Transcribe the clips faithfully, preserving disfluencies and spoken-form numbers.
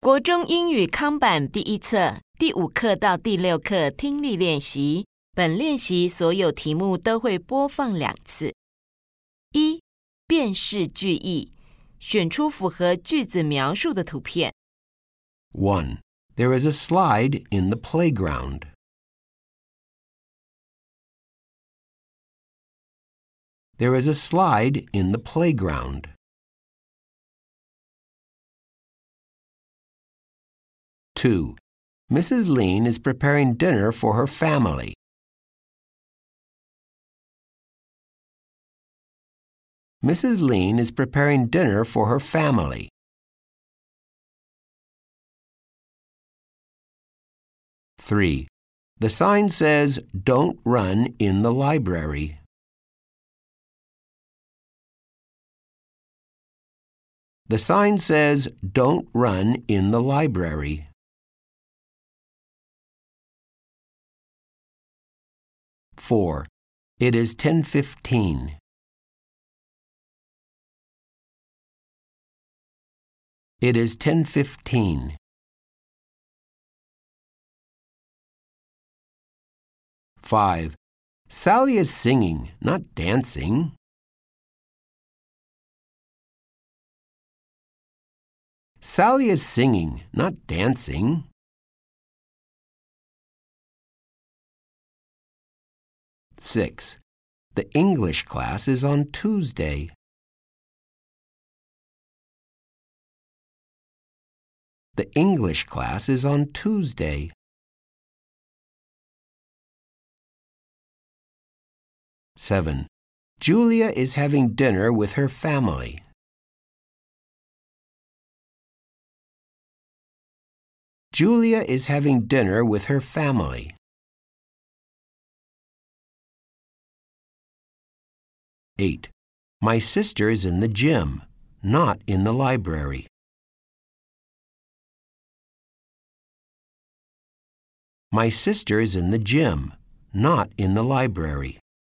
国中英语康版第一册第五课到第六课听力练习，本练习所有题目都会播放两次。一、辨识句意，选出符合句子描述的图片。 one. There is a slide in the playground. There is a slide in the playground. two. Missus Lean is preparing dinner for her family. Missus Lean is preparing dinner for her family. three. The sign says, "Don't run in the library." The sign says, "Don't run in the library." four. It is ten fifteen. It is ten fifteen. five. Sally is singing, not dancing. Sally is singing, not dancing. six. The English class is on Tuesday. The English class is on Tuesday. seven. Julia is having dinner with her family. Julia is having dinner with her family. eight. My sister is in the gym, not in the library. My sister is in the gym, not in the library.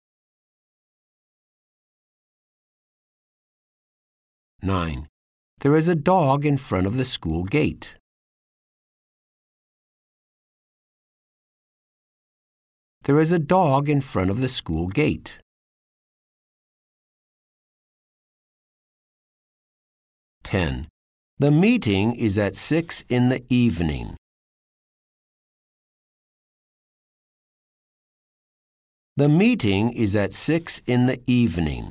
nine. There is a dog in front of the school gate. There is a dog in front of the school gate. ten. The meeting is at six in the evening. The meeting is at six in the evening.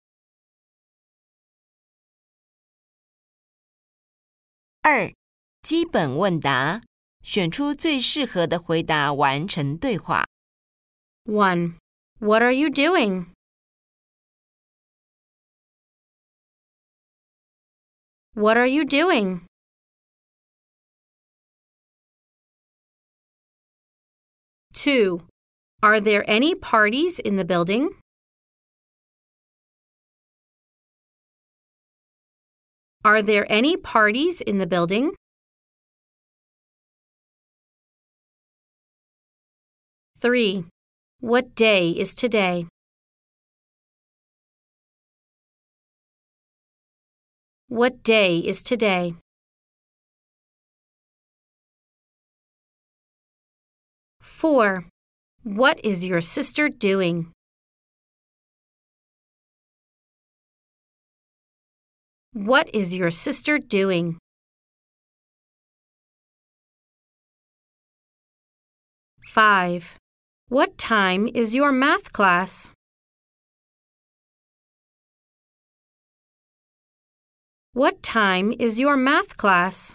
二、基本问答，选出最适合的回答完成对话。 one. What are you doing? What are you doing? two. Are there any parties in the building? Are there any parties in the building? three. What day is today? What day is today? four. What is your sister doing? What is your sister doing? five. What time is your math class? What time is your math class?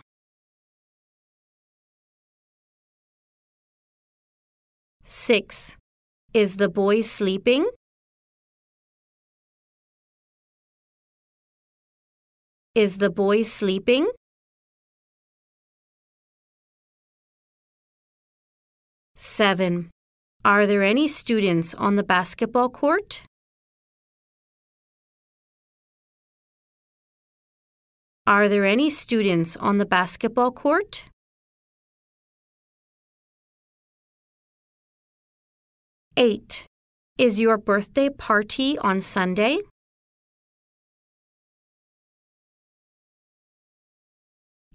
six. Is the boy sleeping? Is the boy sleeping? seven. Are there any students on the basketball court? Are there any students on the basketball court? eight. Is your birthday party on Sunday?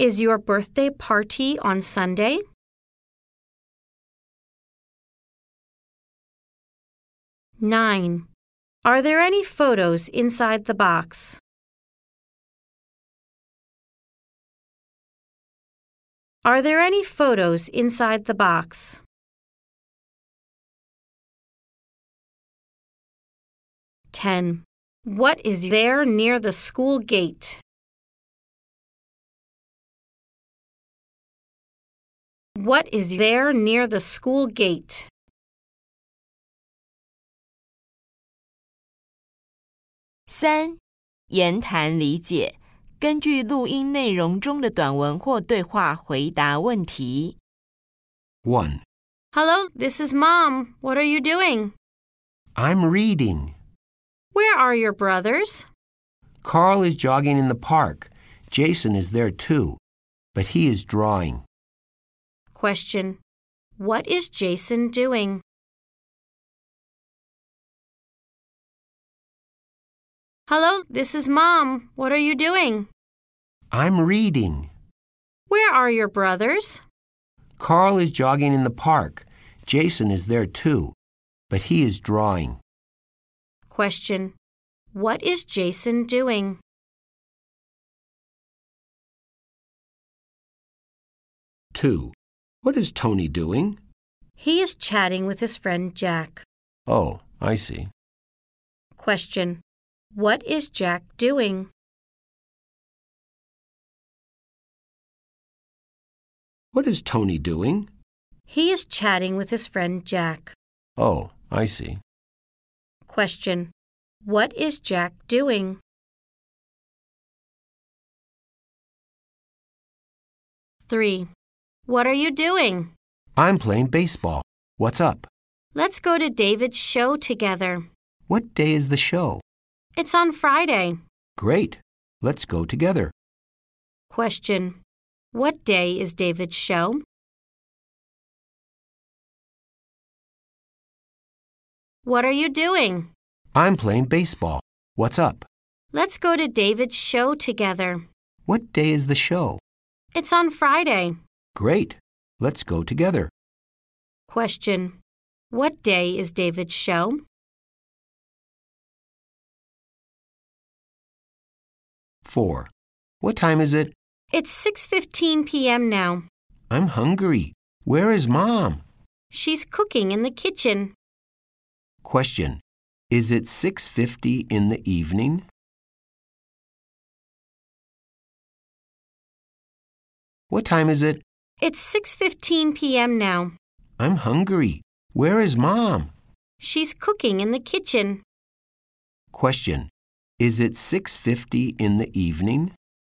Is your birthday party on Sunday? Nine. Are there any photos inside the box? Are there any photos inside the box? Ten. What is there near the school gate? What is there near the school gate? 三、言谈理解，根据录音内容中的短文或对话回答问题。 one. Hello, this is Mom. What are you doing? I'm reading. Where are your brothers? Carl is jogging in the park. Jason is there too, but he is drawing. Question. What is Jason doing? Hello, this is Mom. What are you doing? I'm reading. Where are your brothers? Carl is jogging in the park. Jason is there too, but he is drawing. Question. What is Jason doing? two. What is Tony doing? He is chatting with his friend Jack. Oh, I see. Question. What is Jack doing? What is Tony doing? He is chatting with his friend Jack. Oh, I see. Question. What is Jack doing? Three. What are you doing? I'm playing baseball. What's up? Let's go to David's show together. What day is the show? It's on Friday. Great. Let's go together. Question. What day is David's show? What are you doing? I'm playing baseball. What's up? Let's go to David's show together. What day is the show? It's on Friday. Great. Let's go together. Question. What day is David's show? four. What time is it? It's six fifteen p.m. now. I'm hungry. Where is Mom? She's cooking in the kitchen. Question. Is it six fifty in the evening? What time is it? It's six fifteen p.m. now. I'm hungry. Where is Mom? She's cooking in the kitchen. Question. Is it six fifty in the evening?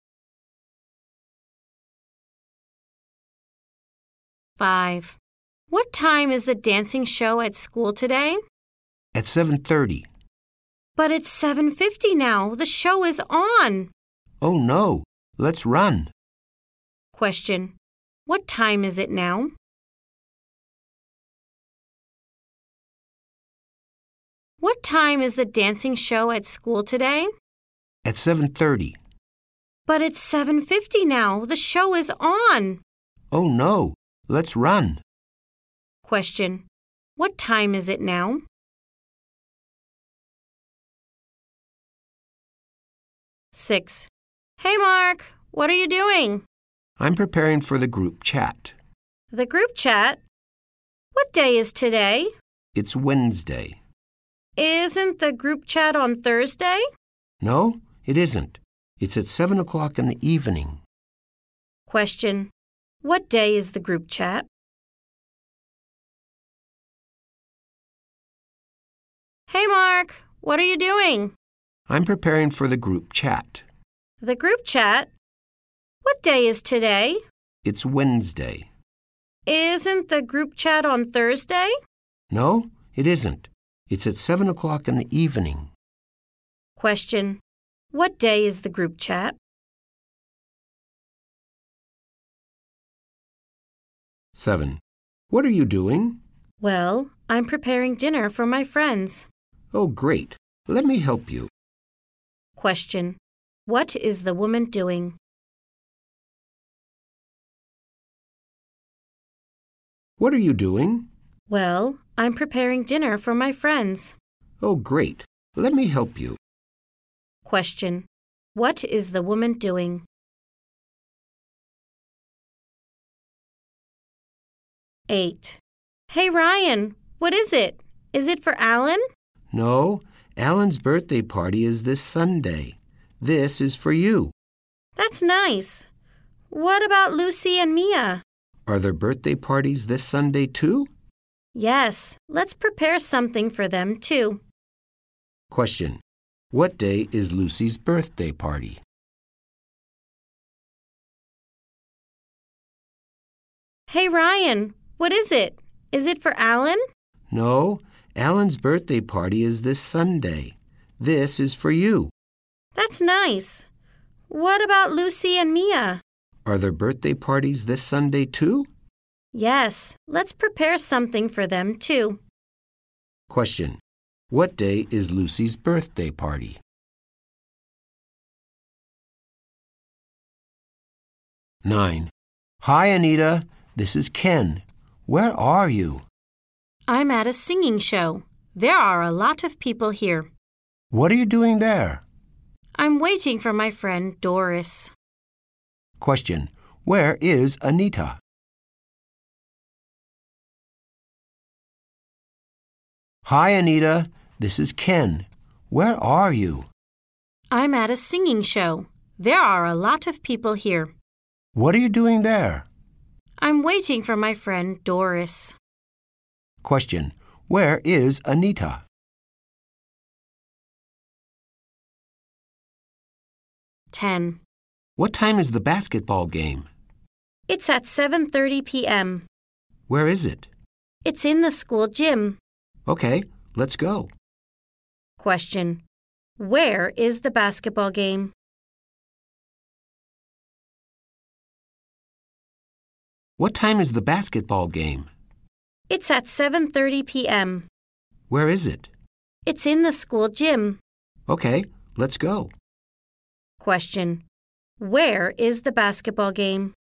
Five. What time is the dancing show at school today? At seven thirty. But it's seven fifty now. The show is on. Oh no. Let's run. Question. What time is it now? What time is the dancing show at school today? At seven thirty. But it's seven fifty now. The show is on. Oh no. Let's run. Question. What time is it now? Six. Hey, Mark. What are you doing? I'm preparing for the group chat. The group chat? What day is today? It's Wednesday. Isn't the group chat on Thursday? No, it isn't. It's at seven o'clock in the evening. Question. What day is the group chat? Hey, Mark. What are you doing? I'm preparing for the group chat. The group chat? What day is today? It's Wednesday. Isn't the group chat on Thursday? No, it isn't. It's at seven o'clock in the evening. Question. What day is the group chat? Seven. What are you doing? Well, I'm preparing dinner for my friends. Oh, great. Let me help you. Question. What is the woman doing? What are you doing? Well, I'm preparing dinner for my friends. Oh, great. Let me help you. Question. What is the woman doing? eight. Hey, Ryan, what is it? Is it for Alan? No, Alan's birthday party is this Sunday. This is for you. That's nice. What about Lucy and Mia? Are their birthday parties this Sunday too? Yes, let's prepare something for them too. Question. What day is Lucy's birthday party? Hey, Ryan, what is it? Is it for Alan? No, Alan's birthday party is this Sunday. This is for you. That's nice. What about Lucy and Mia? Are their birthday parties this Sunday too? Yes, let's prepare something for them too. Question. What day is Lucy's birthday party? nine. Hi, Anita. This is Ken. Where are you? I'm at a singing show. There are a lot of people here. What are you doing there? I'm waiting for my friend Doris. Question. Where is Anita? Hi, Anita. This is Ken. Where are you? I'm at a singing show. There are a lot of people here. What are you doing there? I'm waiting for my friend Doris. Question. Where is Anita? ten. What time is the basketball game? It's at seven thirty p.m. Where is it? It's in the school gym. Okay, let's go. Question. Where is the basketball game? What time is the basketball game? It's at seven thirty p.m. Where is it? It's in the school gym. Okay, let's go. Question. Where is the basketball game?